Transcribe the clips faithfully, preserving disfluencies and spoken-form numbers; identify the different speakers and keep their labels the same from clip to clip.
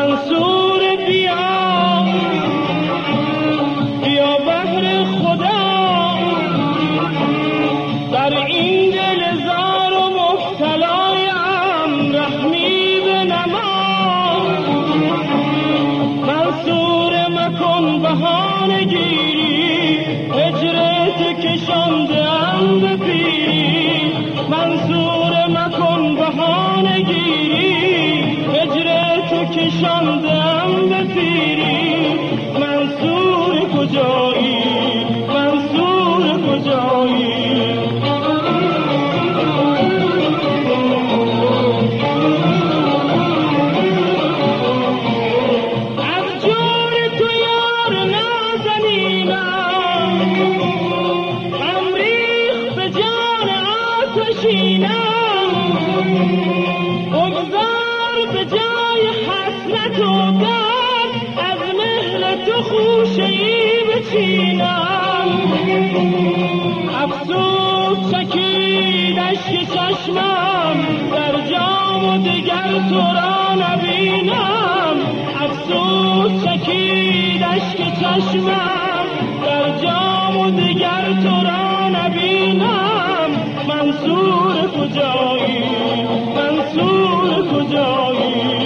Speaker 1: منصور بیا بیا بهر خدا در این دل زار و مبتلایم رحمی بنما. منصور مکن بهانه گیری هجرت کشاندم به پیری. منصور مکن بهانه گیری هجرت کشاندم به پیری. منصور کجایی منصور کجایی؟ از جور تو یار نازنینم غم ریخت به جان آتشینم. بگذار به جای حسرت و درد از مهر تو خوشه ای بچینم. افسوس چکید اشک چشمم در جام و دگر تو را نبینم. افسوس چکید اشک چشمم در جام و دگر تو را نبینم. منصور کجایی منصور کجایی؟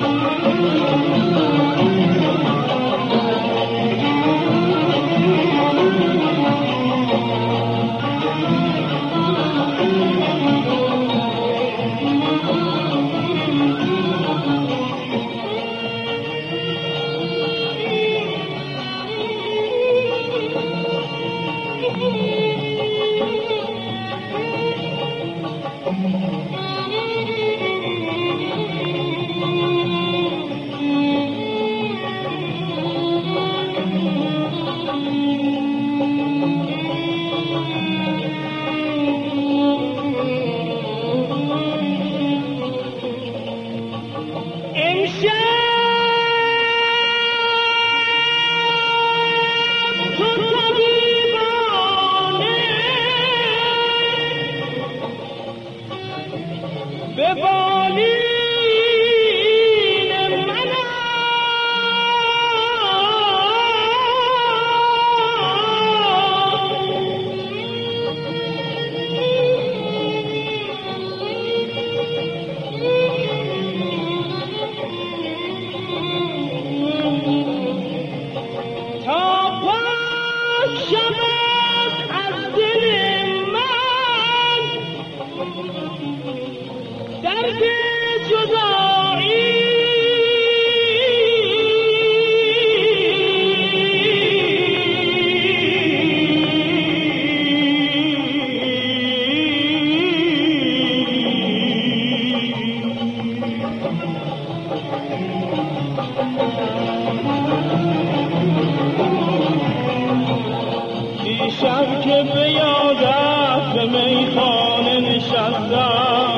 Speaker 1: دیشب که به یادت به میخانه نشستم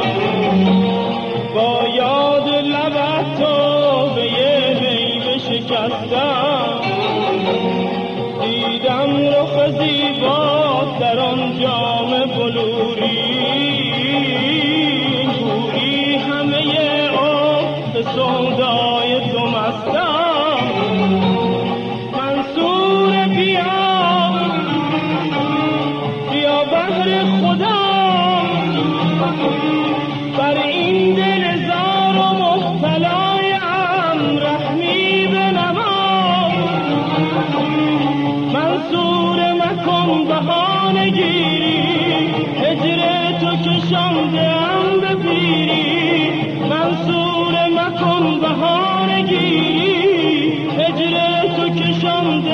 Speaker 1: با یاد لبت تو به یه میوه شکستم. دیدم رخ زیبات در آن جام بلوری گویی همه عمر به سودای تو مستم. منصور بیا بیا بهر خدا بر این دل زار و مبتلایم رحمی بنما. منصور مکن بهانه گیری هجرت کشاندم به پیری. منصور مکن بهانه گیری هجرت کشاندم